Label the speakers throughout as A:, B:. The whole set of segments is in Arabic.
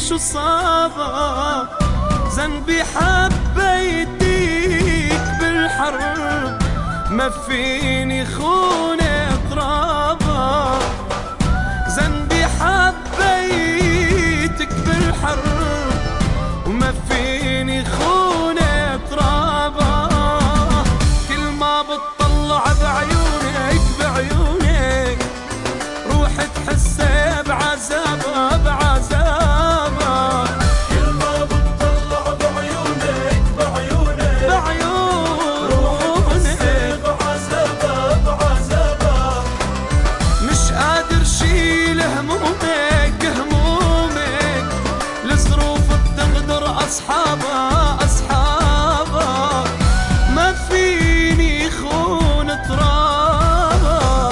A: شو صابك، ذنبي حبيتيك بالحرب، ما فيني خون ترابك. ذنبي حبيتك بالحرب وما فيني خون ترابك. كل ما بتطلع بعيونك بعيونك روح تحسي بعذابها بعذابها.
B: كل ما بتطلع بعيونك بعيونك روح تحسي بعذابها بعذابها.
A: مش قادر شيل همومك همومك، الظروف بتغدر أصحابها أصحابها، ما فيني خون ترابها.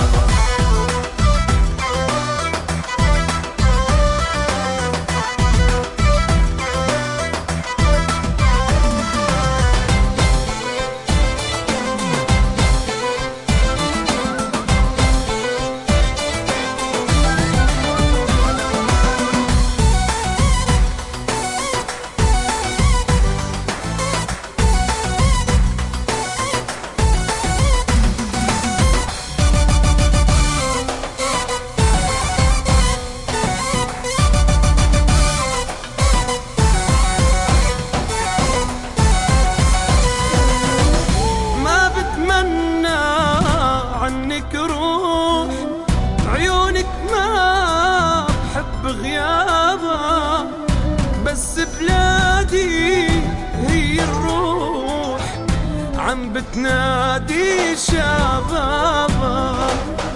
A: عنك روح عيونك ما بحب غيابها، بس بلادي هي الروح عم بتنادي شبابها.